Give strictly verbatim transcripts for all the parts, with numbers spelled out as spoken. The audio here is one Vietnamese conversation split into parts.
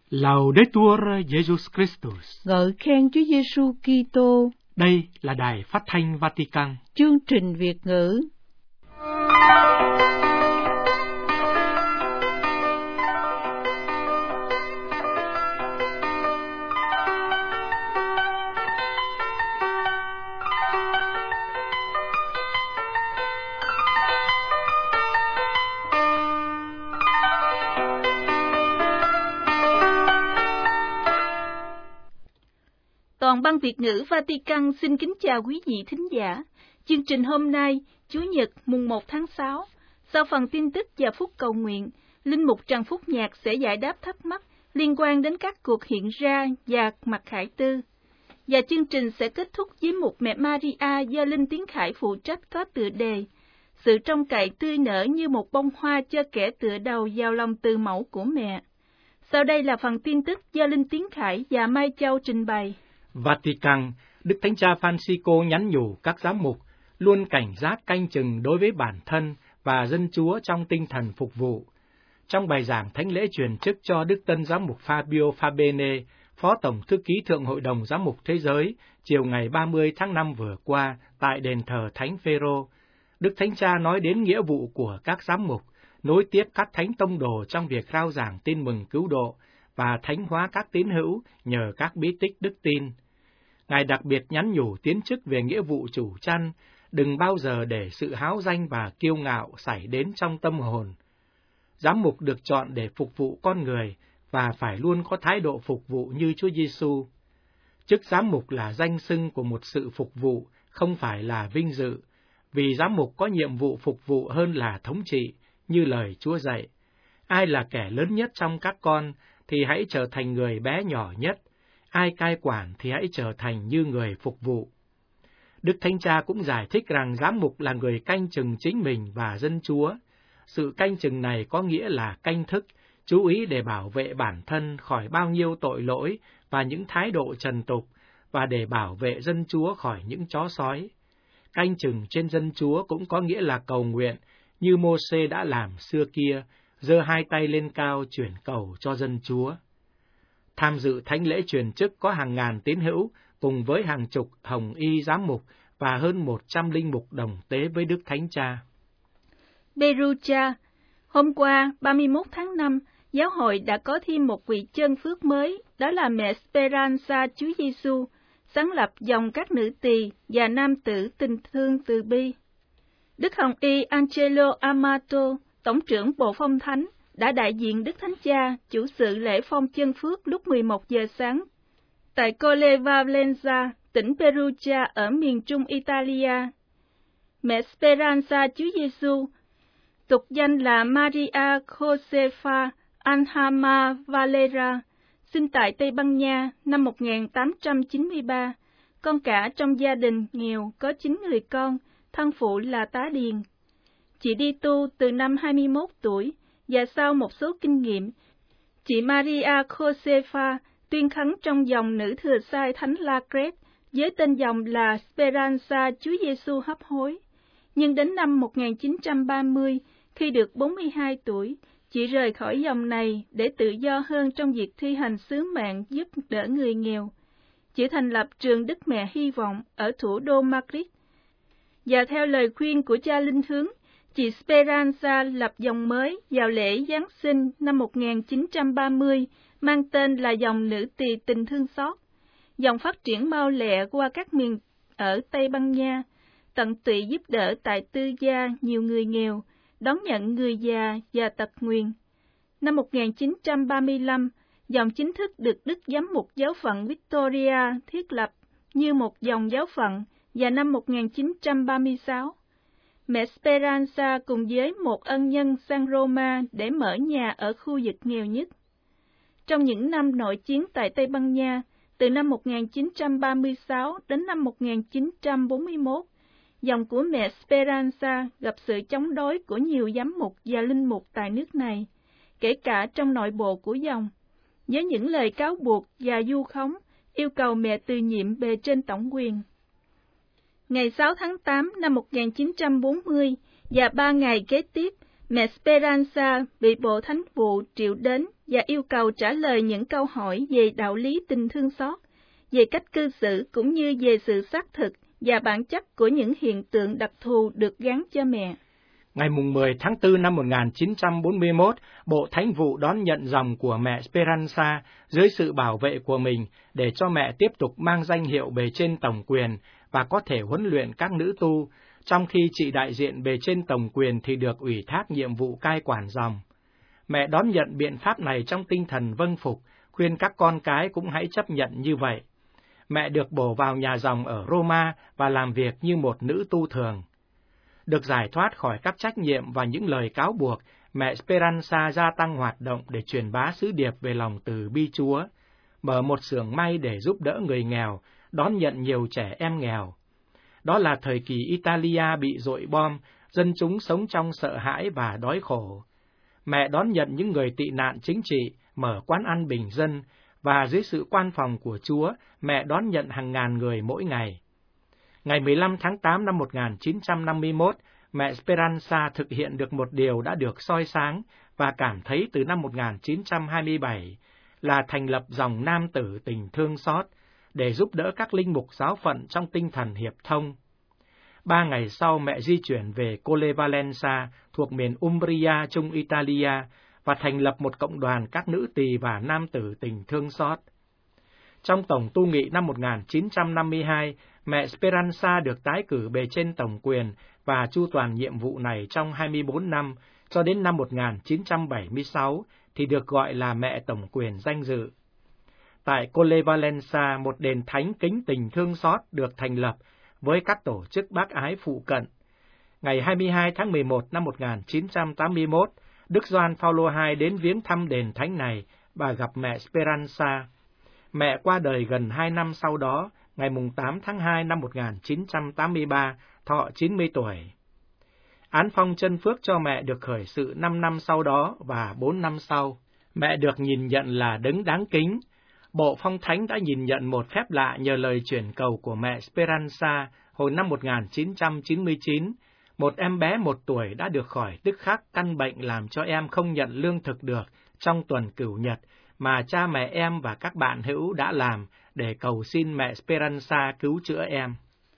Laudetur Jesus Christus. Ngợi khen Chúa Giêsu Kitô. Đây là đài phát thanh Vatican. Chương trình Việt ngữ. Toàn ban Việt ngữ Vatican xin kính chào quý vị thính giả. Chương trình hôm nay, Chủ nhật mùng một tháng sáu, sau phần tin tức và phút cầu nguyện, Linh mục Trần Phúc Nhạc sẽ giải đáp thắc mắc liên quan đến các cuộc hiện ra và mặt khải tư. Và chương trình sẽ kết thúc với mục Mẹ Maria do Linh Tiến Khải phụ trách có tựa đề Sự trông cậy tươi nở như một bông hoa cho kẻ tựa đầu vào lòng từ mẫu của mẹ. Sau đây là phần tin tức do Linh Tiến Khải và Mai Châu trình bày. Vatican, Đức Thánh Cha Francisco nhắn nhủ các giám mục luôn cảnh giác canh chừng đối với bản thân và dân Chúa trong tinh thần phục vụ. Trong bài giảng thánh lễ truyền chức cho Đức Tân Giám mục Fabio Fabene, Phó Tổng Thư ký Thượng Hội đồng Giám mục Thế giới, chiều ngày ba mươi tháng năm vừa qua tại đền thờ Thánh Phêrô, Đức Thánh Cha nói đến nghĩa vụ của các giám mục nối tiếp các thánh tông đồ trong việc rao giảng tin mừng cứu độ và thánh hóa các tín hữu nhờ các bí tích đức tin. Ngài đặc biệt nhắn nhủ tiến chức về nghĩa vụ chủ chăn, đừng bao giờ để sự háo danh và kiêu ngạo xảy đến trong tâm hồn. Giám mục được chọn để phục vụ con người và phải luôn có thái độ phục vụ như Chúa Giêsu. Chức giám mục là danh xưng của một sự phục vụ, không phải là vinh dự, vì giám mục có nhiệm vụ phục vụ hơn là thống trị, như lời Chúa dạy. Ai là kẻ lớn nhất trong các con thì hãy trở thành người bé nhỏ nhất. Ai cai quản thì hãy trở thành như người phục vụ. Đức Thánh Cha cũng giải thích rằng giám mục là người canh chừng chính mình và dân Chúa. Sự canh chừng này có nghĩa là canh thức, chú ý để bảo vệ bản thân khỏi bao nhiêu tội lỗi và những thái độ trần tục, và để bảo vệ dân Chúa khỏi những chó sói. Canh chừng trên dân Chúa cũng có nghĩa là cầu nguyện, như Mô-sê đã làm xưa kia, giơ hai tay lên cao chuyển cầu cho dân Chúa. Tham dự thánh lễ truyền chức có hàng ngàn tín hữu cùng với hàng chục hồng y giám mục và hơn một trăm linh mục đồng tế với Đức Thánh Cha. Perugia, hôm qua ba mươi mốt tháng năm, giáo hội đã có thêm một vị chân phước mới, đó là mẹ Speranza Chúa Giêsu, sáng lập dòng các nữ tỳ và nam tử tình thương từ bi. Đức Hồng y Angelo Amato, tổng trưởng Bộ Phong Thánh, đã đại diện Đức Thánh Cha chủ sự lễ phong chân phước lúc mười một giờ sáng tại Colle Valenza, tỉnh Perugia ở miền trung Italia. Mẹ Speranza Chúa Giêsu, tục danh là Maria Josefa Anhama Valera, sinh tại Tây Ban Nha năm một nghìn tám trăm chín mươi ba, con cả trong gia đình nghèo có chín người con, thân phụ là tá điền. Chị đi tu từ năm hai mươi mốt tuổi, và sau một số kinh nghiệm, chị Maria Josefa tuyên khấn trong dòng nữ thừa sai Thánh Lacret với tên dòng là Speranza Chúa Giêsu hấp hối. Nhưng đến năm một nghìn chín trăm ba mươi, khi được bốn mươi hai tuổi, chị rời khỏi dòng này để tự do hơn trong việc thi hành sứ mạng giúp đỡ người nghèo. Chị thành lập trường Đức Mẹ Hy vọng ở thủ đô Madrid. Và theo lời khuyên của cha linh hướng, chị Speranza lập dòng mới vào lễ Giáng sinh năm một nghìn chín trăm ba mươi, mang tên là dòng nữ tỳ tình thương xót. Dòng phát triển mau lẹ qua các miền ở Tây Ban Nha, tận tụy giúp đỡ tại tư gia nhiều người nghèo, đón nhận người già và tật nguyền. Năm một nghìn chín trăm ba mươi lăm, dòng chính thức được Đức Giám mục Giáo phận Victoria thiết lập như một dòng giáo phận vào năm một nghìn chín trăm ba mươi sáu. Mẹ Speranza cùng với một ân nhân sang Roma để mở nhà ở khu vực nghèo nhất. Trong những năm nội chiến tại Tây Ban Nha, từ năm một nghìn chín trăm ba mươi sáu đến năm một nghìn chín trăm bốn mươi mốt, dòng của mẹ Speranza gặp sự chống đối của nhiều giám mục và linh mục tại nước này, kể cả trong nội bộ của dòng, với những lời cáo buộc và vu khống, yêu cầu mẹ từ nhiệm bề trên tổng quyền. Ngày sáu tháng tám năm một nghìn chín trăm bốn mươi và ba ngày kế tiếp, mẹ Speranza bị Bộ Thánh vụ triệu đến và yêu cầu trả lời những câu hỏi về đạo lý tình thương xót, về cách cư xử cũng như về sự xác thực và bản chất của những hiện tượng đặc thù được gắn cho mẹ. Ngày mười tháng tư năm một nghìn chín trăm bốn mươi mốt, Bộ Thánh vụ đón nhận dòng của mẹ Speranza dưới sự bảo vệ của mình để cho mẹ tiếp tục mang danh hiệu bề trên tổng quyền và có thể huấn luyện các nữ tu, trong khi chị đại diện bề trên tổng quyền thì được ủy thác nhiệm vụ cai quản dòng. Mẹ đón nhận biện pháp này trong tinh thần vâng phục, khuyên các con cái cũng hãy chấp nhận như vậy. Mẹ được bổ vào nhà dòng ở Roma và làm việc như một nữ tu thường. Được giải thoát khỏi các trách nhiệm và những lời cáo buộc, mẹ Speranza gia tăng hoạt động để truyền bá sứ điệp về lòng từ bi Chúa, mở một xưởng may để giúp đỡ người nghèo, đón nhận nhiều trẻ em nghèo. Đó là thời kỳ Italia bị dội bom, dân chúng sống trong sợ hãi và đói khổ. Mẹ đón nhận những người tị nạn chính trị, mở quán ăn bình dân, và dưới sự quan phòng của Chúa, mẹ đón nhận hàng ngàn người mỗi ngày. Ngày mười lăm tháng tám năm một nghìn chín trăm năm mươi mốt, mẹ Speranza thực hiện được một điều đã được soi sáng và cảm thấy từ năm một nghìn chín trăm hai mươi bảy, là thành lập dòng nam tử tình thương xót, để giúp đỡ các linh mục giáo phận trong tinh thần hiệp thông. Ba ngày sau, mẹ di chuyển về Colle Valenza thuộc miền Umbria, Trung Italia, và thành lập một cộng đoàn các nữ tỳ và nam tử tình thương xót. Trong tổng tu nghị năm một nghìn chín trăm năm mươi hai, mẹ Speranza được tái cử bề trên tổng quyền và chu toàn nhiệm vụ này trong hai mươi bốn năm, cho đến năm một nghìn chín trăm bảy mươi sáu thì được gọi là mẹ tổng quyền danh dự. Tại Colle Valenza, một đền thánh kính tình thương xót được thành lập với các tổ chức bác ái phụ cận. Ngày hai mươi hai tháng mười một năm một nghìn chín trăm tám mươi mốt, Đức Gioan Phaolô hai đến viếng thăm đền thánh này và gặp mẹ Speranza. Mẹ qua đời gần hai năm sau đó, ngày tám tháng hai năm một nghìn chín trăm tám mươi ba, thọ chín mươi tuổi. Án phong chân phước cho mẹ được khởi sự năm năm sau đó và bốn năm sau. Mẹ được nhìn nhận là đấng đáng kính. Bộ Phong Thánh đã nhìn nhận một phép lạ nhờ lời chuyển cầu của mẹ Speranza hồi năm một nghìn chín trăm chín mươi chín. Một em bé một tuổi đã được khỏi tức khắc căn bệnh làm cho em không nhận lương thực được trong tuần Cửu Nhật mà cha mẹ em và các bạn hữu đã làm để cầu xin mẹ Speranza cứu chữa em.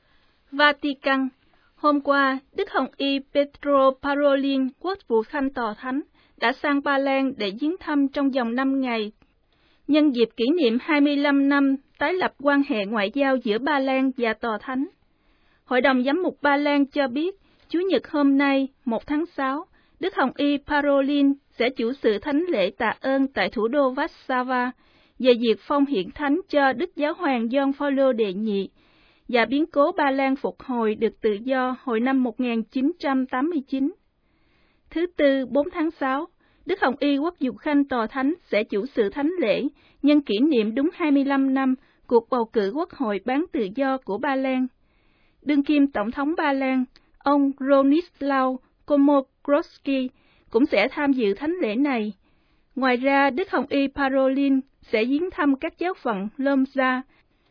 Vatican. Hôm qua, Đức Hồng Y Pietro Parolin, quốc vụ khanh tòa thánh, đã sang Ba Lan để viếng thăm trong vòng năm ngày, nhân dịp kỷ niệm hai mươi lăm năm tái lập quan hệ ngoại giao giữa Ba Lan và tòa thánh. Hội đồng giám mục Ba Lan cho biết, Chủ nhật hôm nay, một tháng sáu, Đức Hồng Y Parolin sẽ chủ sự thánh lễ tạ ơn tại thủ đô Warszawa về việc phong hiển thánh cho Đức Giáo hoàng Gioan Phaolô đệ nhị và biến cố Ba Lan phục hồi được tự do hồi năm một nghìn chín trăm tám mươi chín. Thứ Tư, bốn tháng sáu, Đức Hồng Y quốc vụ khanh tòa thánh sẽ chủ sự thánh lễ nhân kỷ niệm đúng hai mươi lăm năm cuộc bầu cử quốc hội bán tự do của Ba Lan. Đương kim Tổng thống Ba Lan, ông Bronisław Komorowski cũng sẽ tham dự thánh lễ này. Ngoài ra, Đức Hồng Y Parolin sẽ viếng thăm các giáo phận Lomza,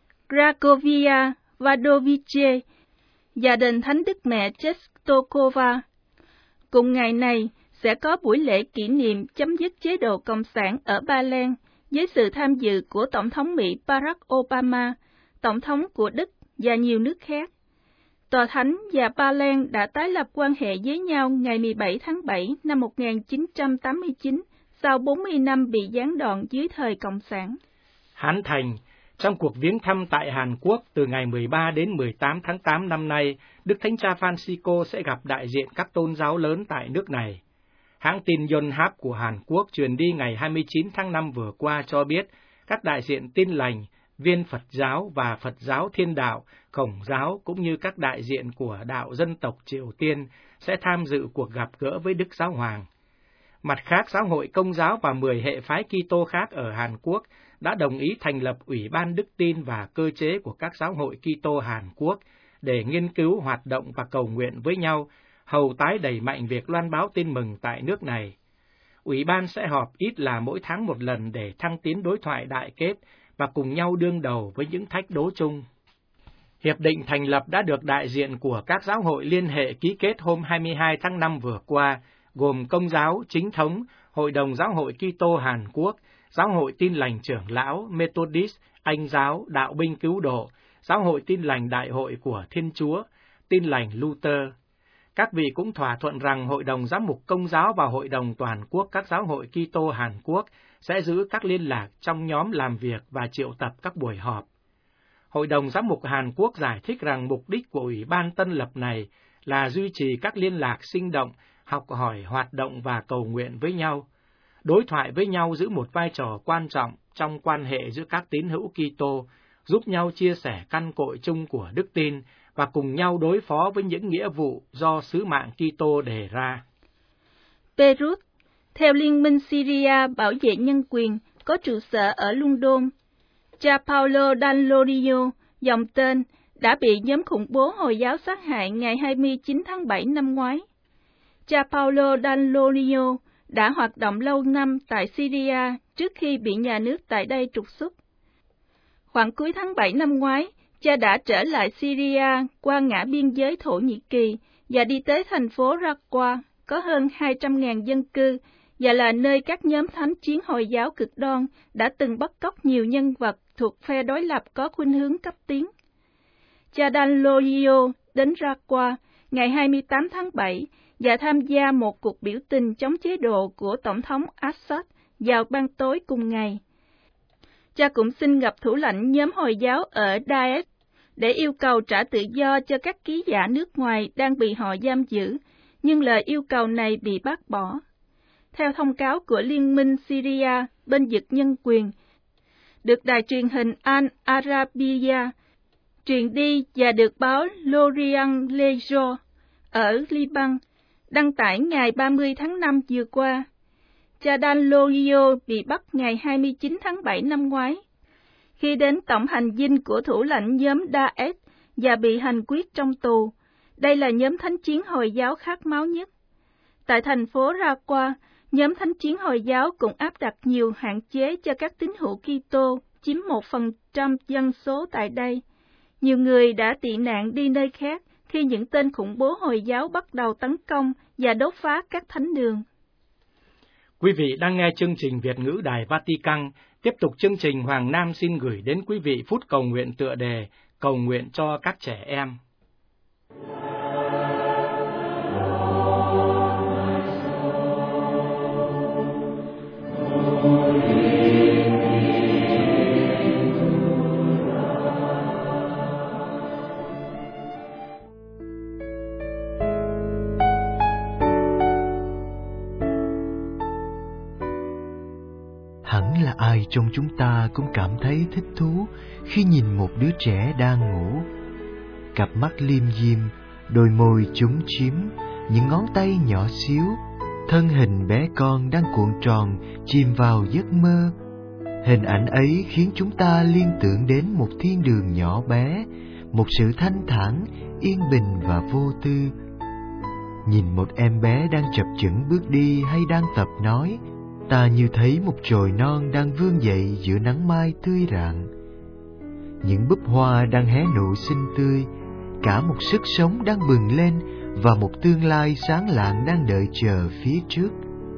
Cracovia, Wadowice và đền thánh Đức Mẹ Czestochowa. Cùng ngày này, sẽ có buổi lễ kỷ niệm chấm dứt chế độ Cộng sản ở Ba Lan với sự tham dự của Tổng thống Mỹ Barack Obama, Tổng thống của Đức và nhiều nước khác. Tòa Thánh và Ba Lan đã tái lập quan hệ với nhau ngày mười bảy tháng bảy năm một nghìn chín trăm tám mươi chín, sau bốn mươi năm bị gián đoạn dưới thời Cộng sản. Hán Thành. Trong cuộc viếng thăm tại Hàn Quốc từ ngày mười ba đến mười tám tháng tám năm nay, Đức Thánh Cha Francisco sẽ gặp đại diện các tôn giáo lớn tại nước này. Hãng tin Yonhap của Hàn Quốc truyền đi ngày hai mươi chín tháng năm vừa qua cho biết các đại diện Tin Lành, Viên Phật giáo và Phật giáo Thiên đạo, Khổng giáo cũng như các đại diện của đạo dân tộc Triều Tiên sẽ tham dự cuộc gặp gỡ với Đức Giáo Hoàng. Mặt khác, Giáo hội Công giáo và mười hệ phái Kitô khác ở Hàn Quốc đã đồng ý thành lập Ủy ban Đức tin và cơ chế của các giáo hội Kitô Hàn Quốc để nghiên cứu, hoạt động và cầu nguyện với nhau, hầu tái đẩy mạnh việc loan báo tin mừng tại nước này. Ủy ban sẽ họp ít là mỗi tháng một lần để thăng tiến đối thoại đại kết và cùng nhau đương đầu với những thách đố chung. Hiệp định thành lập đã được đại diện của các giáo hội liên hệ ký kết hôm hai mươi hai tháng năm vừa qua gồm Công giáo Chính thống, Hội đồng Giáo hội Kitô Hàn Quốc, Giáo hội Tin lành Trưởng lão Methodist, Anh giáo, Đạo binh Cứu độ, Giáo hội Tin lành Đại hội của Thiên Chúa, Tin lành Luther. Các vị cũng thỏa thuận rằng Hội đồng Giám mục Công giáo và Hội đồng Toàn quốc các giáo hội Kitô Hàn Quốc sẽ giữ các liên lạc trong nhóm làm việc và triệu tập các buổi họp. Hội đồng Giám mục Hàn Quốc giải thích rằng mục đích của Ủy ban tân lập này là duy trì các liên lạc sinh động, học hỏi, hoạt động và cầu nguyện với nhau. Đối thoại với nhau giữ một vai trò quan trọng trong quan hệ giữa các tín hữu Kitô, giúp nhau chia sẻ căn cội chung của đức tin và cùng nhau đối phó với những nghĩa vụ do sứ mạng Kitô đề ra. Beirut, theo Liên minh Syria bảo vệ nhân quyền, có trụ sở ở London. Cha Paulo Dall'Orio, dòng tên, đã bị nhóm khủng bố Hồi giáo sát hại ngày hai mươi chín tháng bảy năm ngoái. Cha Paulo Dall'Orio đã hoạt động lâu năm tại Syria trước khi bị nhà nước tại đây trục xuất. Khoảng cuối tháng bảy năm ngoái, cha đã trở lại Syria qua ngã biên giới Thổ Nhĩ Kỳ và đi tới thành phố Raqqa, có hơn hai trăm nghìn dân cư, và là nơi các nhóm thánh chiến Hồi giáo cực đoan đã từng bắt cóc nhiều nhân vật thuộc phe đối lập có khuynh hướng cấp tiến. Cha Dall'Orio đến Raqqa ngày hai mươi tám tháng bảy và tham gia một cuộc biểu tình chống chế độ của Tổng thống Assad vào ban tối cùng ngày. Cha cũng xin gặp thủ lãnh nhóm Hồi giáo ở Daesh để yêu cầu trả tự do cho các ký giả nước ngoài đang bị họ giam giữ, nhưng lời yêu cầu này bị bác bỏ. Theo thông cáo của Liên minh Syria bên vực nhân quyền, được đài truyền hình Al Arabiya truyền đi và được báo L'Orient Lejo ở Liban đăng tải ngày ba mươi tháng năm vừa qua. Cha Dall'Orio bị bắt ngày hai mươi chín tháng bảy năm ngoái, khi đến tổng hành dinh của thủ lãnh nhóm Daesh và bị hành quyết trong tù. Đây là nhóm thánh chiến Hồi giáo khát máu nhất. Tại thành phố Raqqa, nhóm thánh chiến Hồi giáo cũng áp đặt nhiều hạn chế cho các tín hữu Kitô, chiếm một phần trăm dân số tại đây. Nhiều người đã tị nạn đi nơi khác khi những tên khủng bố Hồi giáo bắt đầu tấn công và đốt phá các thánh đường. Quý vị đang nghe chương trình Việt ngữ Đài Vatican. Tiếp tục chương trình, Hoàng Nam xin gửi đến quý vị phút cầu nguyện tựa đề Cầu nguyện cho các trẻ em. Hẳn là ai trong chúng ta cũng cảm thấy thích thú khi nhìn một đứa trẻ đang ngủ. Cặp mắt liêm diêm, đôi môi chúm chím, những ngón tay nhỏ xíu, thân hình bé con đang cuộn tròn chìm vào giấc mơ. Hình ảnh ấy khiến chúng ta liên tưởng đến một thiên đường nhỏ bé, một sự thanh thản, yên bình và vô tư. Nhìn một em bé đang chập chững bước đi hay đang tập nói, ta như thấy một chồi non đang vươn dậy giữa nắng mai tươi rạng. Những búp hoa đang hé nụ xinh tươi, cả một sức sống đang bừng lên và một tương lai sáng lạng đang đợi chờ phía trước.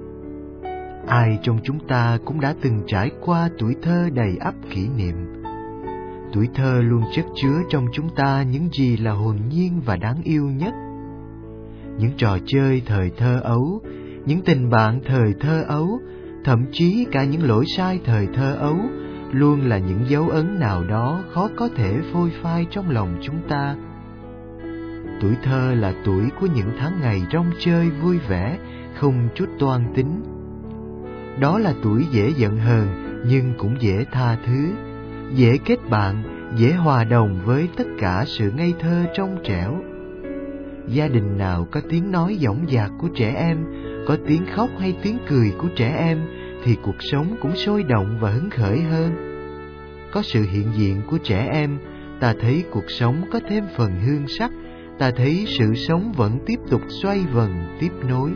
Ai trong chúng ta cũng đã từng trải qua tuổi thơ đầy ắp kỷ niệm. Tuổi thơ luôn chất chứa trong chúng ta những gì là hồn nhiên và đáng yêu nhất. Những trò chơi thời thơ ấu, những tình bạn thời thơ ấu, thậm chí cả những lỗi sai thời thơ ấu, luôn là những dấu ấn nào đó khó có thể phôi phai trong lòng chúng ta. Tuổi thơ là tuổi của những tháng ngày rong chơi vui vẻ, không chút toan tính. Đó là tuổi dễ giận hờn nhưng cũng dễ tha thứ, dễ kết bạn, dễ hòa đồng với tất cả sự ngây thơ trong trẻo. Gia đình nào có tiếng nói dõng dạc của trẻ em, có tiếng khóc hay tiếng cười của trẻ em, thì cuộc sống cũng sôi động và hứng khởi hơn. Có sự hiện diện của trẻ em, ta thấy cuộc sống có thêm phần hương sắc, ta thấy sự sống vẫn tiếp tục xoay vần tiếp nối.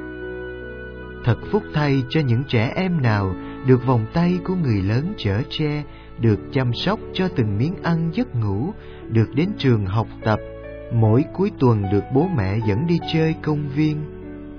Thật phúc thay cho những trẻ em nào được vòng tay của người lớn chở che, được chăm sóc cho từng miếng ăn giấc ngủ, được đến trường học tập, mỗi cuối tuần được bố mẹ dẫn đi chơi công viên.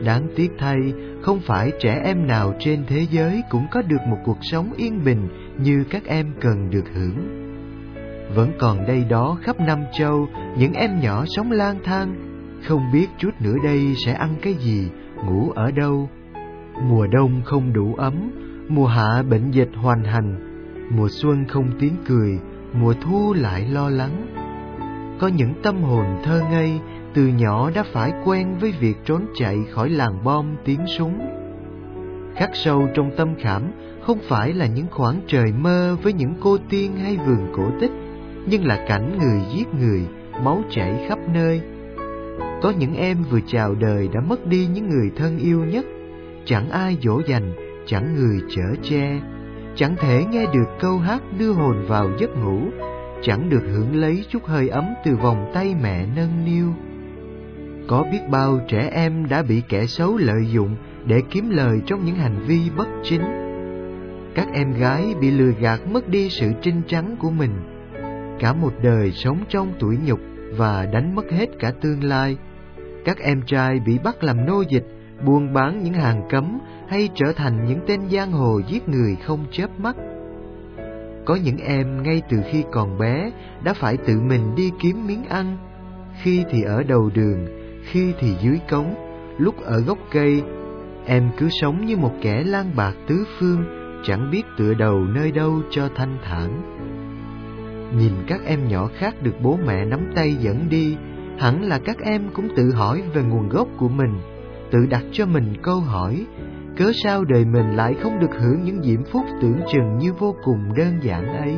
Đáng tiếc thay, không phải trẻ em nào trên thế giới cũng có được một cuộc sống yên bình như các em cần được hưởng. Vẫn còn đây đó khắp Nam Châu những em nhỏ sống lang thang, không biết chút nữa đây sẽ ăn cái gì, ngủ ở đâu. Mùa đông không đủ ấm, mùa hạ bệnh dịch hoành hành, mùa xuân không tiếng cười, mùa thu lại lo lắng. Có những tâm hồn thơ ngây từ nhỏ đã phải quen với việc trốn chạy khỏi làng bom tiếng súng. Khắc sâu trong tâm khảm không phải là những khoảng trời mơ với những cô tiên hay vườn cổ tích, nhưng là cảnh người giết người, máu chảy khắp nơi. Có những em vừa chào đời đã mất đi những người thân yêu nhất, chẳng ai dỗ dành, chẳng người chở che, chẳng thể nghe được câu hát đưa hồn vào giấc ngủ, chẳng được hưởng lấy chút hơi ấm từ vòng tay mẹ nâng niu. Có biết bao trẻ em đã bị kẻ xấu lợi dụng để kiếm lời trong những hành vi bất chính. Các em gái bị lừa gạt mất đi sự trinh trắng của mình, cả một đời sống trong tủi nhục và đánh mất hết cả tương lai. Các em trai bị bắt làm nô dịch, buôn bán những hàng cấm hay trở thành những tên giang hồ giết người không chớp mắt. Có những em ngay từ khi còn bé đã phải tự mình đi kiếm miếng ăn, khi thì ở đầu đường, khi thì dưới cống, lúc ở gốc cây. Em cứ sống như một kẻ lang bạc tứ phương, chẳng biết tựa đầu nơi đâu cho thanh thản. Nhìn các em nhỏ khác được bố mẹ nắm tay dẫn đi, hẳn là các em cũng tự hỏi về nguồn gốc của mình, tự đặt cho mình câu hỏi, cớ sao đời mình lại không được hưởng những diễm phúc tưởng chừng như vô cùng đơn giản ấy.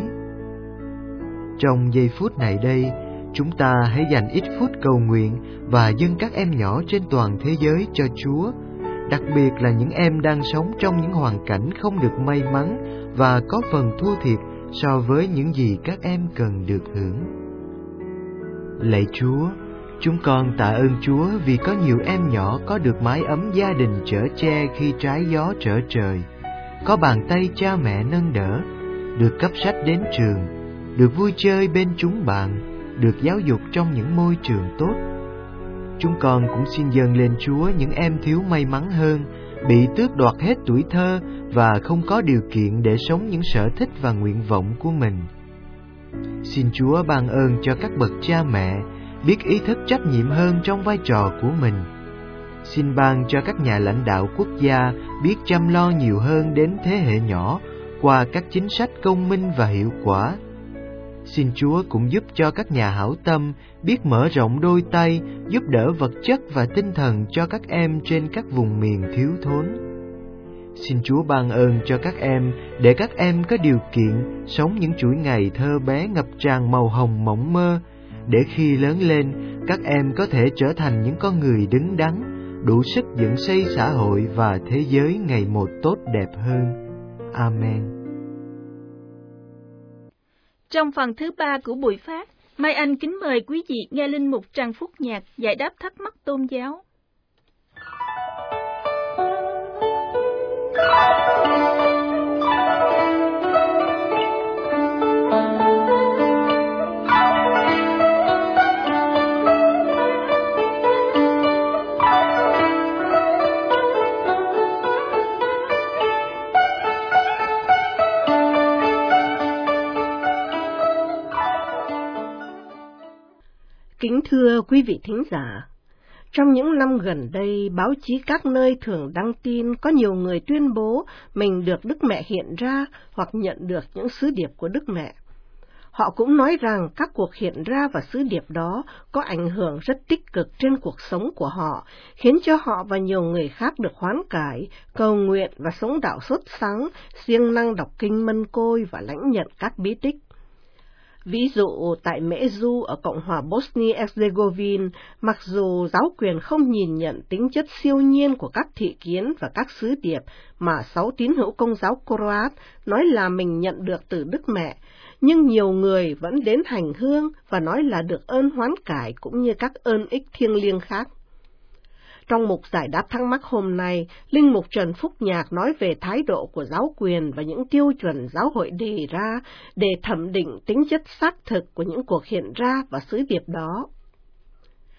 Trong giây phút này đây, chúng ta hãy dành ít phút cầu nguyện và dâng các em nhỏ trên toàn thế giới cho Chúa, đặc biệt là những em đang sống trong những hoàn cảnh không được may mắn và có phần thua thiệt so với những gì các em cần được hưởng. Lạy Chúa, chúng con tạ ơn Chúa vì có nhiều em nhỏ có được mái ấm gia đình chở che khi trái gió trở trời, có bàn tay cha mẹ nâng đỡ, được cấp sách đến trường, được vui chơi bên chúng bạn, được giáo dục trong những môi trường tốt. Chúng con cũng xin dâng lên Chúa những em thiếu may mắn hơn, bị tước đoạt hết tuổi thơ và không có điều kiện để sống những sở thích và nguyện vọng của mình. Xin Chúa ban ơn cho các bậc cha mẹ biết ý thức trách nhiệm hơn trong vai trò của mình. Xin ban cho các nhà lãnh đạo quốc gia biết chăm lo nhiều hơn đến thế hệ nhỏ qua các chính sách công minh và hiệu quả. Xin Chúa cũng giúp cho các nhà hảo tâm biết mở rộng đôi tay, giúp đỡ vật chất và tinh thần cho các em trên các vùng miền thiếu thốn. Xin Chúa ban ơn cho các em để các em có điều kiện sống những chuỗi ngày thơ bé ngập tràn màu hồng mộng mơ, để khi lớn lên các em có thể trở thành những con người đứng đắn, đủ sức dựng xây xã hội và thế giới ngày một tốt đẹp hơn. Amen. Trong phần thứ ba của buổi phát, Mai Anh kính mời quý vị nghe linh mục Trần Phúc Nhạc giải đáp thắc mắc tôn giáo. Kính thưa quý vị thính giả, trong những năm gần đây, báo chí các nơi thường đăng tin có nhiều người tuyên bố mình được Đức Mẹ hiện ra hoặc nhận được những sứ điệp của Đức Mẹ. Họ cũng nói rằng các cuộc hiện ra và sứ điệp đó có ảnh hưởng rất tích cực trên cuộc sống của họ, khiến cho họ và nhiều người khác được hoán cải, cầu nguyện và sống đạo sốt sắng, siêng năng đọc kinh Mân Côi và lãnh nhận các bí tích. Ví dụ, tại Mễ Du ở Cộng hòa Bosnia-Herzegovina, mặc dù giáo quyền không nhìn nhận tính chất siêu nhiên của các thị kiến và các sứ điệp mà sáu tín hữu Công giáo Croat nói là mình nhận được từ Đức Mẹ, nhưng nhiều người vẫn đến hành hương và nói là được ơn hoán cải cũng như các ơn ích thiêng liêng khác. Trong mục giải đáp thắc mắc hôm nay, Linh mục Trần Phúc Nhạc nói về thái độ của giáo quyền và những tiêu chuẩn giáo hội đề ra để thẩm định tính chất xác thực của những cuộc hiện ra và sứ điệp đó.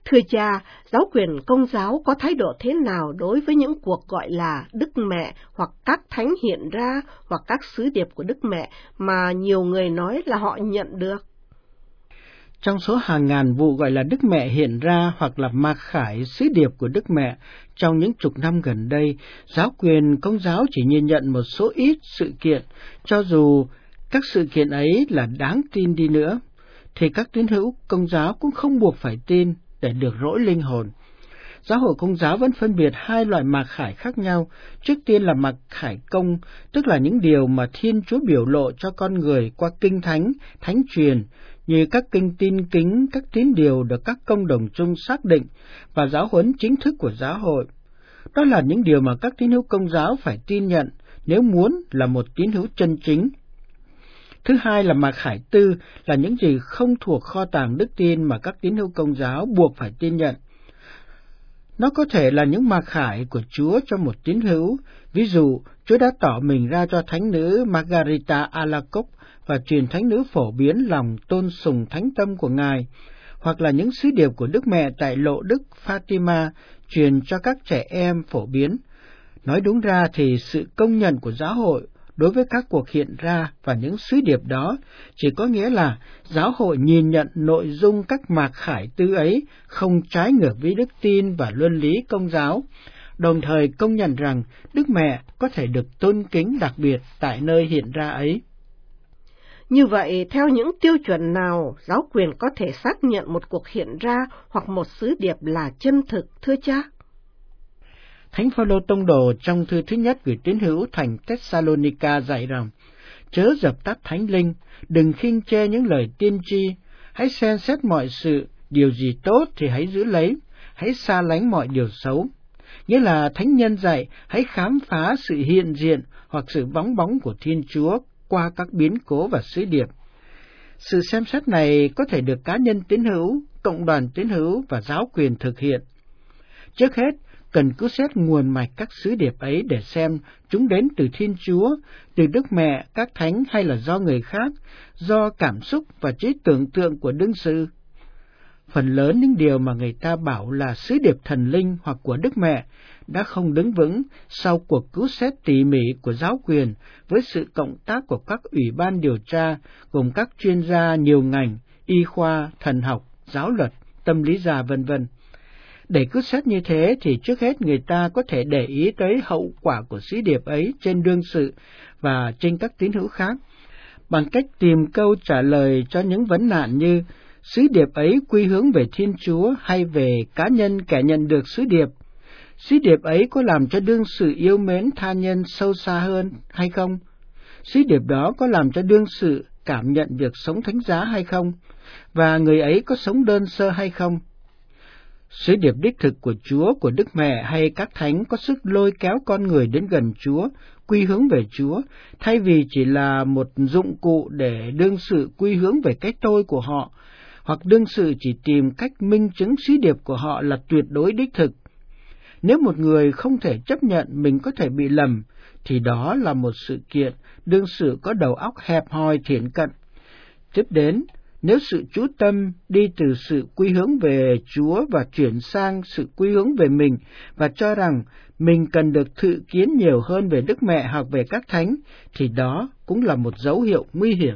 Thưa cha, giáo quyền Công giáo có thái độ thế nào đối với những cuộc gọi là Đức Mẹ hoặc các thánh hiện ra hoặc các sứ điệp của Đức Mẹ mà nhiều người nói là họ nhận được? Trong số hàng ngàn vụ gọi là Đức Mẹ hiện ra hoặc là mặc khải sứ điệp của Đức Mẹ trong những chục năm gần đây, giáo quyền Công giáo chỉ nhìn nhận một số ít sự kiện, cho dù các sự kiện ấy là đáng tin đi nữa, thì các tín hữu Công giáo cũng không buộc phải tin để được rỗi linh hồn. Giáo hội Công giáo vẫn phân biệt hai loại mặc khải khác nhau. Trước tiên là mặc khải công, tức là những điều mà Thiên Chúa biểu lộ cho con người qua kinh thánh, thánh truyền, như các kinh tin kính, các tín điều được các công đồng chung xác định và giáo huấn chính thức của giáo hội. Đó là những điều mà các tín hữu Công giáo phải tin nhận nếu muốn là một tín hữu chân chính. Thứ hai là mặc khải tư, là những gì không thuộc kho tàng đức tin mà các tín hữu Công giáo buộc phải tin nhận. Nó có thể là những mặc khải của Chúa cho một tín hữu, ví dụ Chúa đã tỏ mình ra cho thánh nữ Margarita Alacoque và truyền thánh nữ phổ biến lòng tôn sùng thánh tâm của Ngài, hoặc là những sứ điệp của Đức Mẹ tại Lộ Đức Fatima truyền cho các trẻ em phổ biến. Nói đúng ra thì sự công nhận của giáo hội đối với các cuộc hiện ra và những sứ điệp đó chỉ có nghĩa là giáo hội nhìn nhận nội dung các mạc khải tư ấy không trái ngược với đức tin và luân lý Công giáo, đồng thời công nhận rằng Đức Mẹ có thể được tôn kính đặc biệt tại nơi hiện ra ấy. Như vậy, theo những tiêu chuẩn nào giáo quyền có thể xác nhận một cuộc hiện ra hoặc một sứ điệp là chân thực, thưa cha? Thánh Phaolô tông đồ trong thư thứ nhất gửi tín hữu thành Thessalonica dạy rằng: chớ dập tắt thánh linh, đừng khinh chê những lời tiên tri, hãy xem xét mọi sự, điều gì tốt thì hãy giữ lấy, hãy xa lánh mọi điều xấu. Nghĩa là thánh nhân dạy hãy khám phá sự hiện diện hoặc sự vắng bóng của Thiên Chúa qua các biến cố và sứ điệp. Sự xem xét này có thể được cá nhân tín hữu, cộng đoàn tín hữu và giáo quyền thực hiện. Trước hết, cần cứ xét nguồn mạch các sứ điệp ấy để xem chúng đến từ Thiên Chúa, từ Đức Mẹ, các thánh hay là do người khác, do cảm xúc và trí tưởng tượng của đương sự. Phần lớn những điều mà người ta bảo là sứ điệp thần linh hoặc của Đức Mẹ đã không đứng vững sau cuộc cứu xét tỉ mỉ của giáo quyền với sự cộng tác của các ủy ban điều tra gồm các chuyên gia nhiều ngành, y khoa, thần học, giáo luật, tâm lý gia vân vân. Để cứ xét như thế thì trước hết người ta có thể để ý tới hậu quả của sứ điệp ấy trên đương sự và trên các tín hữu khác, bằng cách tìm câu trả lời cho những vấn nạn như sứ điệp ấy quy hướng về Thiên Chúa hay về cá nhân kẻ nhận được sứ điệp, sứ điệp ấy có làm cho đương sự yêu mến tha nhân sâu xa hơn hay không, sứ điệp đó có làm cho đương sự cảm nhận việc sống thánh giá hay không, và người ấy có sống đơn sơ hay không. Sứ điệp đích thực của Chúa, của Đức Mẹ hay các thánh có sức lôi kéo con người đến gần Chúa, quy hướng về Chúa, thay vì chỉ là một dụng cụ để đương sự quy hướng về cái tôi của họ, hoặc đương sự chỉ tìm cách minh chứng sứ điệp của họ là tuyệt đối đích thực. Nếu một người không thể chấp nhận mình có thể bị lầm, thì đó là một sự kiện đương sự có đầu óc hẹp hòi thiển cận. Tiếp đến, nếu sự chú tâm đi từ sự quy hướng về Chúa và chuyển sang sự quy hướng về mình và cho rằng mình cần được thự kiến nhiều hơn về Đức Mẹ hoặc về các thánh, thì đó cũng là một dấu hiệu nguy hiểm.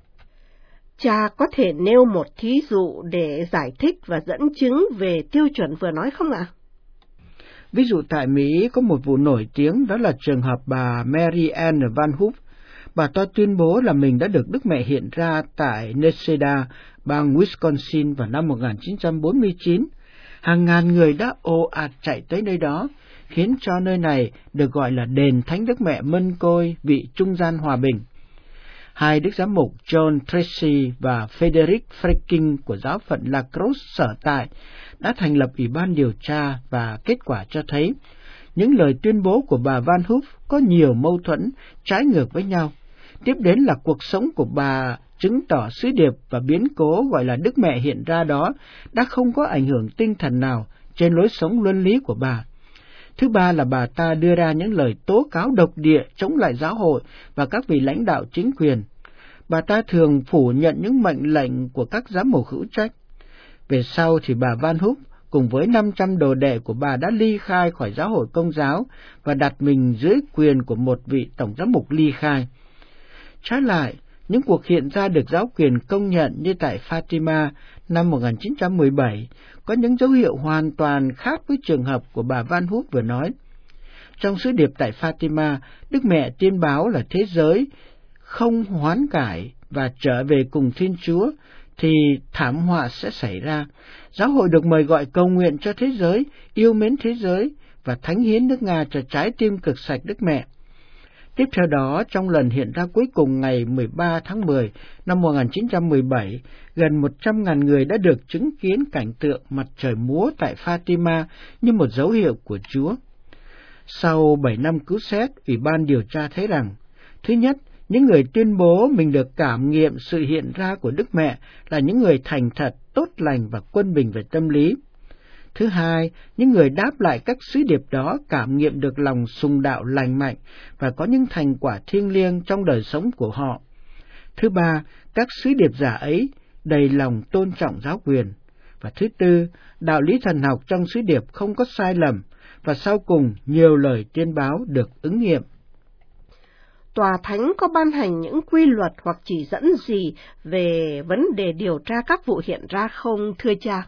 Cha có thể nêu một thí dụ để giải thích và dẫn chứng về tiêu chuẩn vừa nói không ạ? Ví dụ tại Mỹ có một vụ nổi tiếng, đó là trường hợp bà Mary Ann Van Hoop. Bà ta tuyên bố là mình đã được Đức Mẹ hiện ra tại Necedah, bang Wisconsin vào năm một nghìn chín trăm bốn mươi chín. Hàng ngàn người đã ồ ạt chạy tới nơi đó, khiến cho nơi này được gọi là đền Thánh Đức Mẹ Mân Côi, vị trung gian hòa bình. Hai đức giám mục John Tracy và Frederick Freaking của giáo phận La Crosse sở tại đã thành lập ủy ban điều tra và kết quả cho thấy những lời tuyên bố của bà Van Hoop có nhiều mâu thuẫn, trái ngược với nhau. Tiếp đến là cuộc sống của bà chứng tỏ sứ điệp và biến cố gọi là Đức Mẹ hiện ra đó đã không có ảnh hưởng tinh thần nào trên lối sống luân lý của bà. Thứ ba là bà ta đưa ra những lời tố cáo độc địa chống lại giáo hội và các vị lãnh đạo chính quyền. Bà ta thường phủ nhận những mệnh lệnh của các giám mục hữu trách. Về sau thì bà Van Hoop cùng với năm trăm đồ đệ của bà đã ly khai khỏi giáo hội Công giáo và đặt mình dưới quyền của một vị tổng giám mục ly khai. Trái lại, những cuộc hiện ra được giáo quyền công nhận như tại Fatima năm một nghìn chín trăm mười bảy có những dấu hiệu hoàn toàn khác với trường hợp của bà Van Hooft vừa nói. Trong sứ điệp tại Fatima, Đức Mẹ tuyên báo là thế giới không hoán cải và trở về cùng Thiên Chúa thì thảm họa sẽ xảy ra. Giáo hội được mời gọi cầu nguyện cho thế giới, yêu mến thế giới và thánh hiến nước Nga cho trái tim cực sạch Đức Mẹ. Tiếp theo đó, trong lần hiện ra cuối cùng ngày mười ba tháng mười năm một nghìn chín trăm mười bảy, gần một trăm nghìn người đã được chứng kiến cảnh tượng mặt trời múa tại Fatima như một dấu hiệu của Chúa. Sau bảy năm cứu xét, Ủy ban điều tra thấy rằng, thứ nhất, những người tuyên bố mình được cảm nghiệm sự hiện ra của Đức Mẹ là những người thành thật, tốt lành và quân bình về tâm lý. Thứ hai, những người đáp lại các sứ điệp đó cảm nghiệm được lòng sùng đạo lành mạnh và có những thành quả thiêng liêng trong đời sống của họ. Thứ ba, các sứ điệp giả ấy đầy lòng tôn trọng giáo quyền. Và thứ tư, đạo lý thần học trong sứ điệp không có sai lầm, và sau cùng nhiều lời tuyên báo được ứng nghiệm. Tòa Thánh có ban hành những quy luật hoặc chỉ dẫn gì về vấn đề điều tra các vụ hiện ra không, thưa cha?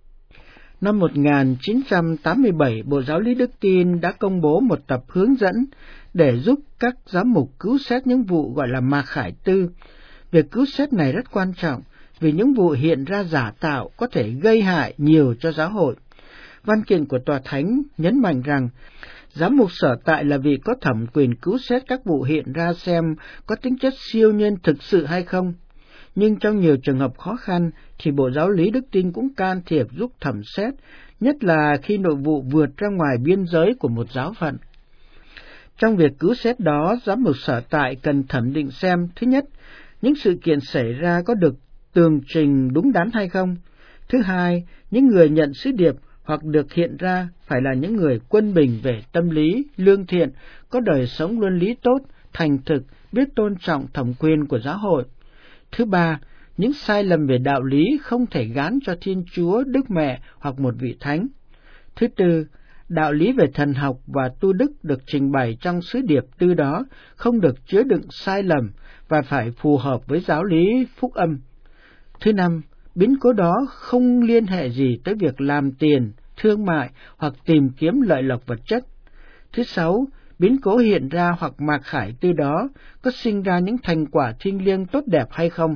Năm một nghìn chín trăm tám mươi bảy, Bộ Giáo lý Đức Tin đã công bố một tập hướng dẫn để giúp các giám mục cứu xét những vụ gọi là mạc khải tư. Việc cứu xét này rất quan trọng vì những vụ hiện ra giả tạo có thể gây hại nhiều cho giáo hội. Văn kiện của Tòa Thánh nhấn mạnh rằng giám mục sở tại là vị có thẩm quyền cứu xét các vụ hiện ra xem có tính chất siêu nhiên thực sự hay không. Nhưng trong nhiều trường hợp khó khăn thì Bộ Giáo lý Đức Tin cũng can thiệp giúp thẩm xét, nhất là khi nội vụ vượt ra ngoài biên giới của một giáo phận. Trong việc cứu xét đó, giám mục sở tại cần thẩm định xem, thứ nhất, những sự kiện xảy ra có được tường trình đúng đắn hay không. Thứ hai, những người nhận sứ điệp hoặc được hiện ra phải là những người quân bình về tâm lý, lương thiện, có đời sống luân lý tốt, thành thực, biết tôn trọng thẩm quyền của giáo hội. Thứ ba, những sai lầm về đạo lý không thể gán cho Thiên Chúa, Đức Mẹ hoặc một vị thánh. Thứ tư, đạo lý về thần học và tu đức được trình bày trong sứ điệp tư đó không được chứa đựng sai lầm và phải phù hợp với giáo lý phúc âm. Thứ năm, biến cố đó không liên hệ gì tới việc làm tiền, thương mại hoặc tìm kiếm lợi lộc vật chất. Thứ sáu, biến cố hiện ra hoặc mạc khải tư đó có sinh ra những thành quả thiêng liêng tốt đẹp hay không.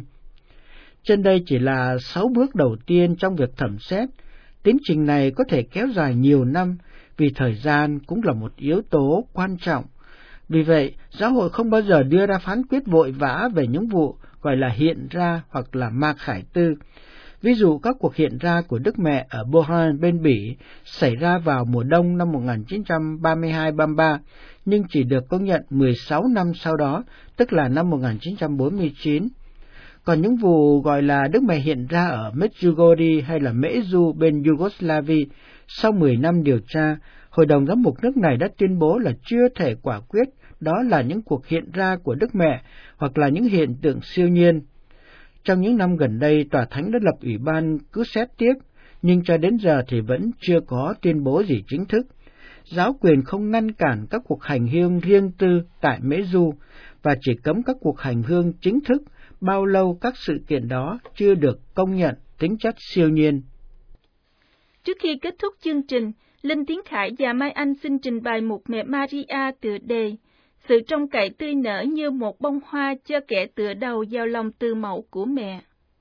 Trên đây chỉ là sáu bước đầu tiên trong việc thẩm xét. Tiến trình này có thể kéo dài nhiều năm vì thời gian cũng là một yếu tố quan trọng. Vì vậy, giáo hội không bao giờ đưa ra phán quyết vội vã về những vụ gọi là hiện ra hoặc là mạc khải tư. Ví dụ các cuộc hiện ra của Đức Mẹ ở Bohan bên Bỉ xảy ra vào mùa đông năm một nghìn chín trăm ba mươi hai ba mươi ba, nhưng chỉ được công nhận mười sáu năm sau đó, tức là năm một nghìn chín trăm bốn mươi chín. Còn những vụ gọi là Đức Mẹ hiện ra ở Medjugorje hay là Mễ Du bên Yugoslavia, sau mười năm điều tra, Hội đồng Giám mục nước này đã tuyên bố là chưa thể quả quyết đó là những cuộc hiện ra của Đức Mẹ hoặc là những hiện tượng siêu nhiên. Trong những năm gần đây, Tòa Thánh đã lập ủy ban cứu xét tiếp, nhưng cho đến giờ thì vẫn chưa có tuyên bố gì chính thức. Giáo quyền không ngăn cản các cuộc hành hương riêng tư tại Mễ Du và chỉ cấm các cuộc hành hương chính thức bao lâu các sự kiện đó chưa được công nhận tính chất siêu nhiên. Trước khi kết thúc chương trình, Linh Tiến Khải và Mai Anh xin trình bày một Mẹ Maria tựa đề Sự trông cậy tươi nở như một bông hoa cho kẻ tựa đầu vào lòng từ mẫu của mẹ.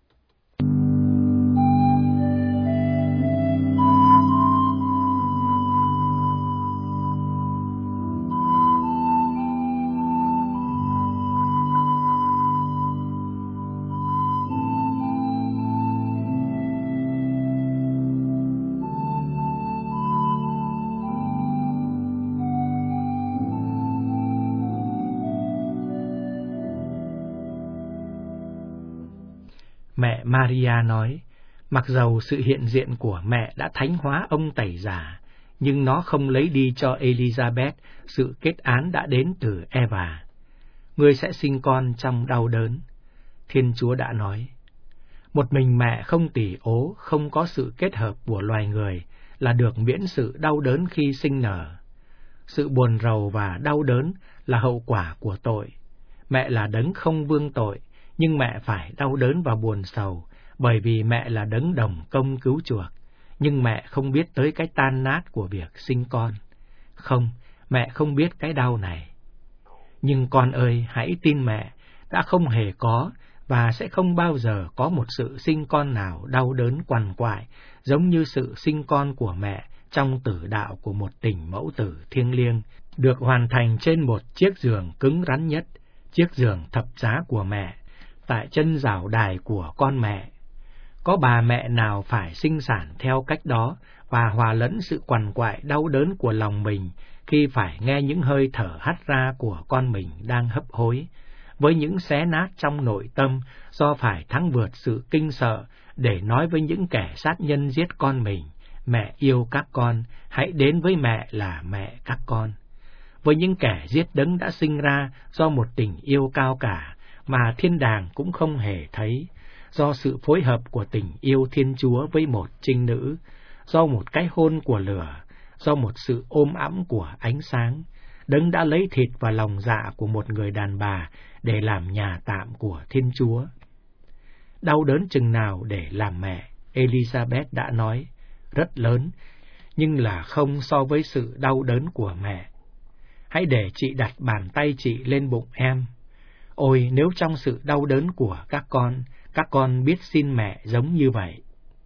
Mẹ Maria nói, mặc dầu sự hiện diện của mẹ đã thánh hóa ông tẩy giả, nhưng nó không lấy đi cho Elizabeth sự kết án đã đến từ Eva. Ngươi sẽ sinh con trong đau đớn. Thiên Chúa đã nói, một mình mẹ không tỉ ố, không có sự kết hợp của loài người, là được miễn sự đau đớn khi sinh nở. Sự buồn rầu và đau đớn là hậu quả của tội. Mẹ là đấng không vương tội, nhưng mẹ phải đau đớn và buồn sầu, bởi vì mẹ là đấng đồng công cứu chuộc, nhưng mẹ không biết tới cái tan nát của việc sinh con. Không, mẹ không biết cái đau này. Nhưng con ơi, hãy tin mẹ, đã không hề có và sẽ không bao giờ có một sự sinh con nào đau đớn quằn quại giống như sự sinh con của mẹ trong tử đạo của một tình mẫu tử thiêng liêng, được hoàn thành trên một chiếc giường cứng rắn nhất, chiếc giường thập giá của mẹ, tại chân rào đài của con mẹ. Có bà mẹ nào phải sinh sản theo cách đó và hòa lẫn sự quằn quại đau đớn của lòng mình khi phải nghe những hơi thở hắt ra của con mình đang hấp hối, với những xé nát trong nội tâm do phải thắng vượt sự kinh sợ để nói với những kẻ sát nhân giết con mình: mẹ yêu các con, hãy đến với mẹ là mẹ các con. Với những kẻ giết đấng đã sinh ra do một tình yêu cao cả mà thiên đàng cũng không hề thấy, do sự phối hợp của tình yêu Thiên Chúa với một trinh nữ, do một cái hôn của lửa, do một sự ôm ẵm của ánh sáng, đấng đã lấy thịt và lòng dạ của một người đàn bà để làm nhà tạm của Thiên Chúa. Đau đớn chừng nào để làm mẹ, Elizabeth đã nói, rất lớn, nhưng là không so với sự đau đớn của mẹ. Hãy để chị đặt bàn tay chị lên bụng em. Ôi, nếu trong sự đau đớn của các con, các con biết xin mẹ giống như vậy.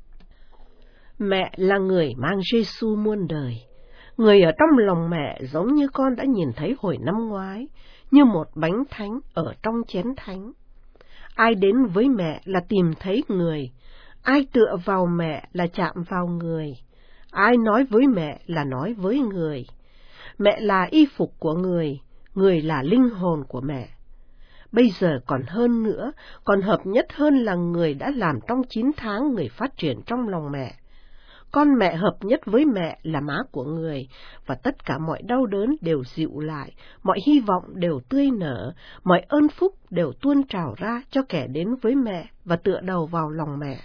Mẹ là người mang Giêsu muôn đời. Người ở trong lòng mẹ giống như con đã nhìn thấy hồi năm ngoái, như một bánh thánh ở trong chén thánh. Ai đến với mẹ là tìm thấy người, ai tựa vào mẹ là chạm vào người, ai nói với mẹ là nói với người. Mẹ là y phục của người, người là linh hồn của mẹ. Bây giờ còn hơn nữa, còn hợp nhất hơn là người đã làm trong chín tháng người phát triển trong lòng mẹ. Con mẹ hợp nhất với mẹ là má của người, và tất cả mọi đau đớn đều dịu lại, mọi hy vọng đều tươi nở, mọi ơn phúc đều tuôn trào ra cho kẻ đến với mẹ và tựa đầu vào lòng mẹ.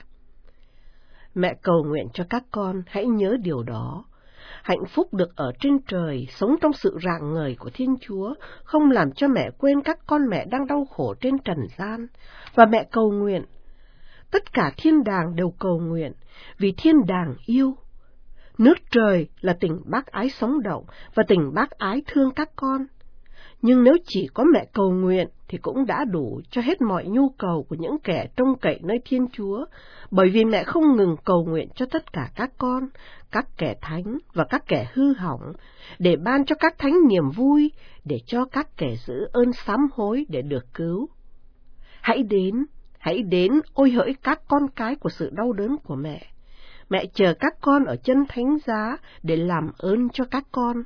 Mẹ cầu nguyện cho các con hãy nhớ điều đó. Hạnh phúc được ở trên trời, sống trong sự rạng ngời của Thiên Chúa, không làm cho mẹ quên các con mẹ đang đau khổ trên trần gian. Và mẹ cầu nguyện, tất cả thiên đàng đều cầu nguyện, vì thiên đàng yêu. Nước trời là tình bác ái sống động, và tình bác ái thương các con. Nhưng nếu chỉ có mẹ cầu nguyện thì cũng đã đủ cho hết mọi nhu cầu của những kẻ trông cậy nơi Thiên Chúa, bởi vì mẹ không ngừng cầu nguyện cho tất cả các con, các kẻ thánh và các kẻ hư hỏng, để ban cho các thánh niềm vui, để cho các kẻ giữ ơn sám hối để được cứu. Hãy đến, hãy đến, ôi hỡi các con cái của sự đau đớn của mẹ. Mẹ chờ các con ở chân thánh giá để làm ơn cho các con.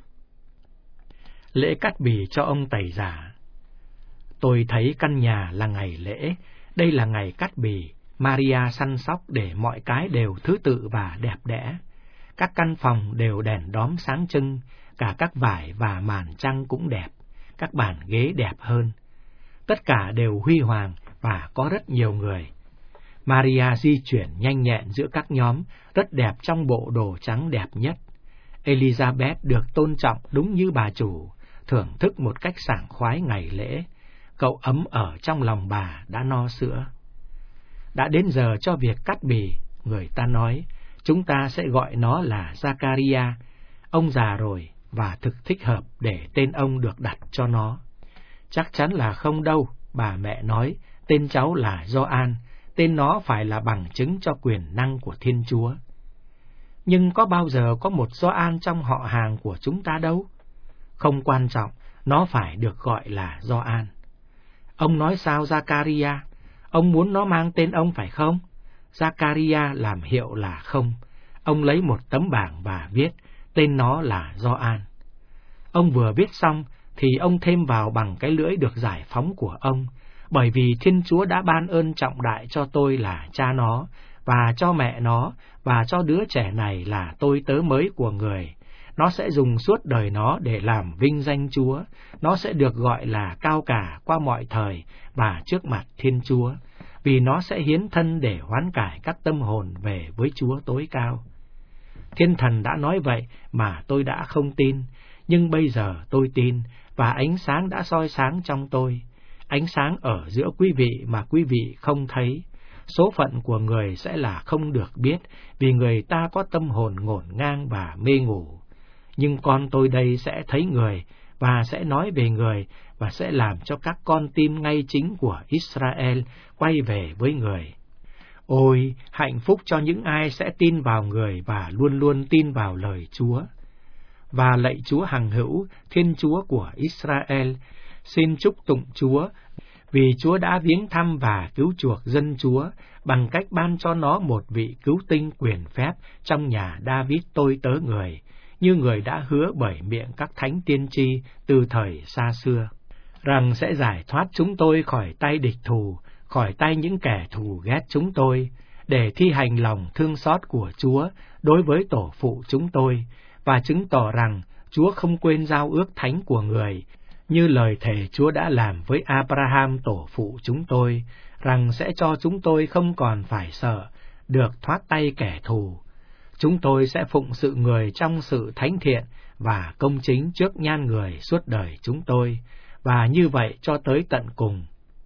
Lễ cắt bì cho ông tẩy giả. Tôi thấy căn nhà là ngày lễ, đây là ngày cắt bì. Maria săn sóc để mọi cái đều thứ tự và đẹp đẽ. Các căn phòng đều đèn đóm sáng trưng, cả các vải và màn trăng cũng đẹp, các bàn ghế đẹp hơn. Tất cả đều huy hoàng và có rất nhiều người. Maria di chuyển nhanh nhẹn giữa các nhóm, rất đẹp trong bộ đồ trắng đẹp nhất. Elizabeth được tôn trọng đúng như bà chủ, thưởng thức một cách sảng khoái ngày lễ. Cậu ấm ở trong lòng bà đã no sữa. Đã đến giờ cho việc cắt bì, người ta nói, chúng ta sẽ gọi nó là Zachariah. Ông già rồi và thực thích hợp để tên ông được đặt cho nó. Chắc chắn là không đâu, bà mẹ nói, tên cháu là Gioan, tên nó phải là bằng chứng cho quyền năng của Thiên Chúa. Nhưng có bao giờ có một Gioan trong họ hàng của chúng ta đâu? Không quan trọng, nó phải được gọi là Gioan. Ông nói sao Zachariah? Ông muốn nó mang tên ông phải không? Zachariah làm hiệu là không. Ông lấy một tấm bảng và viết, tên nó là Gioan. Ông vừa viết xong, thì ông thêm vào bằng cái lưỡi được giải phóng của ông, bởi vì Thiên Chúa đã ban ơn trọng đại cho tôi là cha nó, và cho mẹ nó, và cho đứa trẻ này là tôi tớ mới của người. Nó sẽ dùng suốt đời nó để làm vinh danh Chúa, nó sẽ được gọi là cao cả qua mọi thời và trước mặt Thiên Chúa, vì nó sẽ hiến thân để hoán cải các tâm hồn về với Chúa tối cao. Thiên thần đã nói vậy mà tôi đã không tin, nhưng bây giờ tôi tin, và ánh sáng đã soi sáng trong tôi. Ánh sáng ở giữa quý vị mà quý vị không thấy. Số phận của người sẽ là không được biết, vì người ta có tâm hồn ngổn ngang và mê ngủ. Nhưng con tôi đây sẽ thấy người, và sẽ nói về người, và sẽ làm cho các con tim ngay chính của Israel quay về với người. Ôi, hạnh phúc cho những ai sẽ tin vào người và luôn luôn tin vào lời Chúa. Và lạy Chúa hằng hữu, Thiên Chúa của Israel, xin chúc tụng Chúa, vì Chúa đã viếng thăm và cứu chuộc dân Chúa bằng cách ban cho nó một vị cứu tinh quyền phép trong nhà David tôi tớ người, như người đã hứa bởi miệng các thánh tiên tri từ thời xa xưa, rằng sẽ giải thoát chúng tôi khỏi tay địch thù, khỏi tay những kẻ thù ghét chúng tôi, để thi hành lòng thương xót của Chúa đối với tổ phụ chúng tôi, và chứng tỏ rằng Chúa không quên giao ước thánh của người, như lời thề Chúa đã làm với Abraham tổ phụ chúng tôi, rằng sẽ cho chúng tôi không còn phải sợ, được thoát tay kẻ thù. Chúng tôi sẽ phụng sự người trong sự thánh thiện và công chính trước nhan người suốt đời chúng tôi, và như vậy cho tới tận cùng.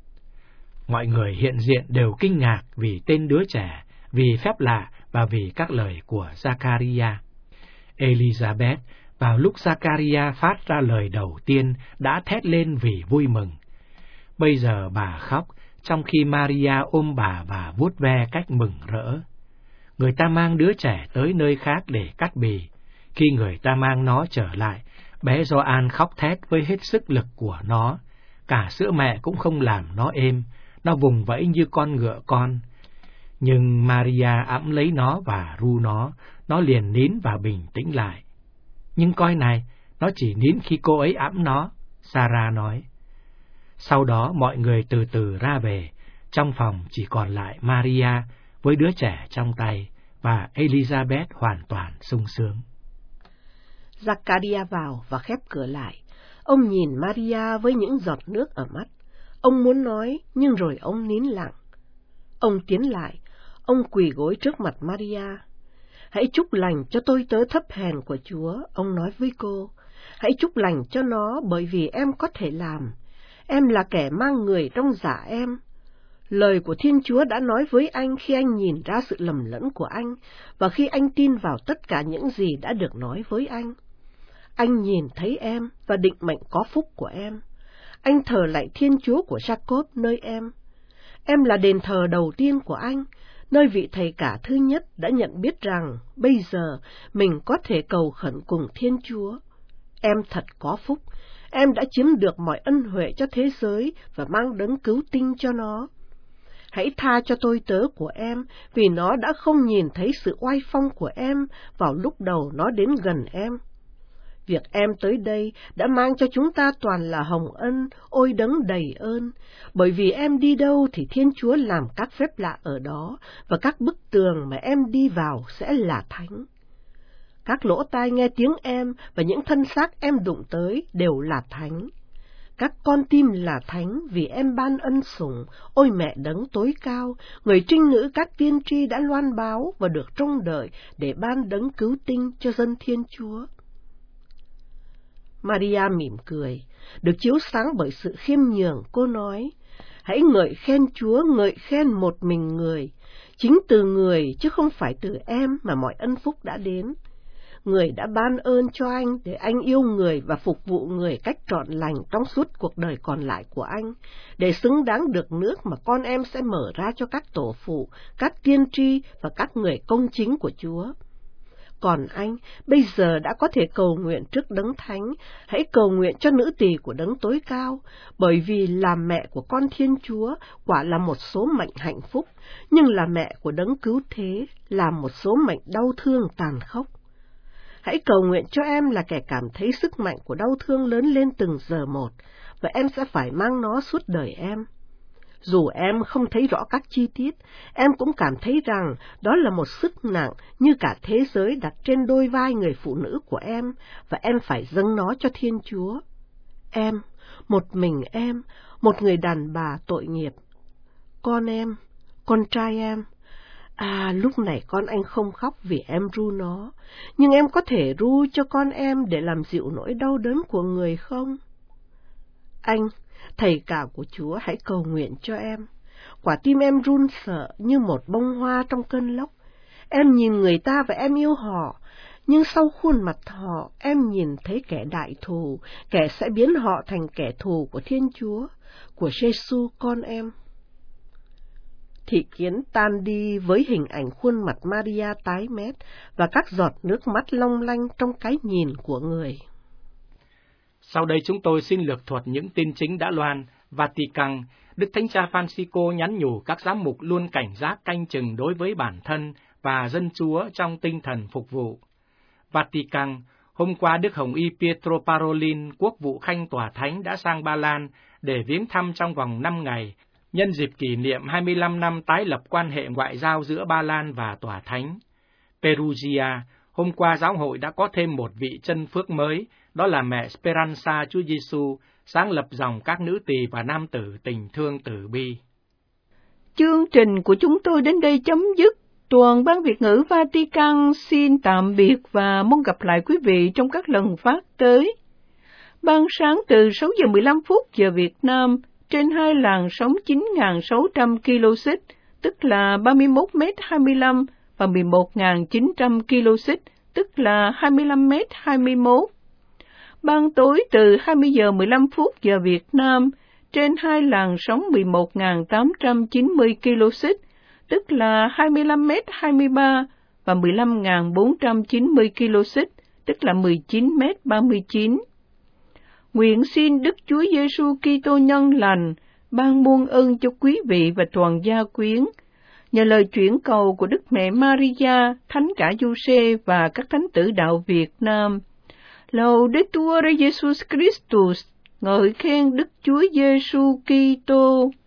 Mọi người hiện diện đều kinh ngạc vì tên đứa trẻ, vì phép lạ và vì các lời của Zachariah. Elizabeth, vào lúc Zachariah phát ra lời đầu tiên, đã thét lên vì vui mừng. Bây giờ bà khóc, trong khi Maria ôm bà và vuốt ve cách mừng rỡ. Người ta mang đứa trẻ tới nơi khác để cắt bì. Khi người ta mang nó trở lại, bé Gioan khóc thét với hết sức lực của nó. Cả sữa mẹ cũng không làm nó êm, nó vùng vẫy như con ngựa con. Nhưng Maria ẵm lấy nó và ru nó, nó liền nín và bình tĩnh lại. Nhưng coi này, nó chỉ nín khi cô ấy ẵm nó, Sarah nói. Sau đó mọi người từ từ ra về, trong phòng chỉ còn lại Maria với đứa trẻ trong tay, và Elizabeth hoàn toàn sung sướng. Zachariah vào và khép cửa lại. Ông nhìn Maria với những giọt nước ở mắt. Ông muốn nói, nhưng rồi ông nín lặng. Ông tiến lại, ông quỳ gối trước mặt Maria. Hãy chúc lành cho tôi tớ thấp hèn của Chúa, ông nói với cô. Hãy chúc lành cho nó bởi vì em có thể làm. Em là kẻ mang người trong dạ em. Lời của Thiên Chúa đã nói với anh khi anh nhìn ra sự lầm lẫn của anh, và khi anh tin vào tất cả những gì đã được nói với anh. Anh nhìn thấy em và định mệnh có phúc của em. Anh thờ lạy Thiên Chúa của Jacob nơi em. Em là đền thờ đầu tiên của anh, nơi vị thầy cả thứ nhất đã nhận biết rằng bây giờ mình có thể cầu khẩn cùng Thiên Chúa. Em thật có phúc, em đã chiếm được mọi ân huệ cho thế giới và mang đấng cứu tinh cho nó. Hãy tha cho tôi tớ của em, vì nó đã không nhìn thấy sự oai phong của em vào lúc đầu nó đến gần em. Việc em tới đây đã mang cho chúng ta toàn là hồng ân, ôi đấng đầy ơn, bởi vì em đi đâu thì Thiên Chúa làm các phép lạ ở đó, và các bức tường mà em đi vào sẽ là thánh. Các lỗ tai nghe tiếng em và những thân xác em đụng tới đều là thánh. Các con tim là thánh vì em ban ân sủng, ôi mẹ đấng tối cao, người trinh nữ các tiên tri đã loan báo và được trông đợi để ban đấng cứu tinh cho dân Thiên Chúa. Maria mỉm cười, được chiếu sáng bởi sự khiêm nhường, cô nói, hãy ngợi khen Chúa, ngợi khen một mình người, chính từ người chứ không phải từ em mà mọi ân phúc đã đến. Người đã ban ơn cho anh để anh yêu người và phục vụ người cách trọn lành trong suốt cuộc đời còn lại của anh, để xứng đáng được nước mà con em sẽ mở ra cho các tổ phụ, các tiên tri và các người công chính của Chúa. Còn anh, bây giờ đã có thể cầu nguyện trước đấng thánh, hãy cầu nguyện cho nữ tỳ của đấng tối cao, bởi vì làm mẹ của con Thiên Chúa quả là một số mệnh hạnh phúc, nhưng là mẹ của đấng cứu thế là một số mệnh đau thương tàn khốc. Hãy cầu nguyện cho em là kẻ cảm thấy sức mạnh của đau thương lớn lên từng giờ một, và em sẽ phải mang nó suốt đời em. Dù em không thấy rõ các chi tiết, em cũng cảm thấy rằng đó là một sức nặng như cả thế giới đặt trên đôi vai người phụ nữ của em, và em phải dâng nó cho Thiên Chúa. Em, một mình em, một người đàn bà tội nghiệp. Con em, con trai em, À, lúc này con anh không khóc vì em ru nó, nhưng em có thể ru cho con em để làm dịu nỗi đau đớn của người không? Anh, thầy cả của Chúa, hãy cầu nguyện cho em. Quả tim em run sợ như một bông hoa trong cơn lốc. Em nhìn người ta và em yêu họ, nhưng sau khuôn mặt họ, em nhìn thấy kẻ đại thù, kẻ sẽ biến họ thành kẻ thù của Thiên Chúa, của Giêsu con em. Thị kiến tan đi với hình ảnh khuôn mặt Maria tái mét và các giọt nước mắt long lanh trong cái nhìn của người. Sau đây chúng tôi xin lược thuật những tin chính đã loan. Vatican, Đức Thánh Cha Francisco nhắn nhủ các giám mục luôn cảnh giác canh chừng đối với bản thân và dân Chúa trong tinh thần phục vụ. Vatican, hôm qua Đức Hồng Y Pietro Parolin, quốc vụ khanh tòa thánh đã sang Ba Lan để viếng thăm trong vòng năm ngày, nhân dịp kỷ niệm hai mươi lăm năm tái lập quan hệ ngoại giao giữa Ba Lan và tòa thánh. Perugia, hôm qua giáo hội đã có thêm một vị chân phước mới, đó là mẹ Speranza Chúa Giêsu, sáng lập dòng các nữ tỳ và nam tử tình thương từ bi. Chương trình của chúng tôi đến đây chấm dứt. Toàn ban Việt ngữ Vatican xin tạm biệt và mong gặp lại quý vị trong các lần phát tới. Ban sáng từ sáu giờ mười lăm phút giờ Việt Nam trên hai làn sóng chín nghìn sáu trăm ki lô xích, tức là ba mươi mốt mét hai mươi lăm và mười một nghìn chín trăm ki lô xích, tức là hai mươi lăm mét hai mươi mốt. Ban tối từ hai mươi giờ mười lăm phút giờ Việt Nam trên hai làn sóng mười một nghìn tám trăm chín mươi ki lô xích, tức là hai mươi lăm mét hai mươi ba và mười lăm nghìn bốn trăm chín mươi ki lô xích, tức là mười chín mét ba mươi chín. Nguyện xin Đức Chúa Giêsu Kitô nhân lành ban muôn ơn cho quý vị và toàn gia quyến. Nhờ lời chuyển cầu của Đức Mẹ Maria, Thánh cả Giuse và các thánh tử đạo Việt Nam. Laudetur Jesus Christus, ngợi khen Đức Chúa Giêsu Kitô.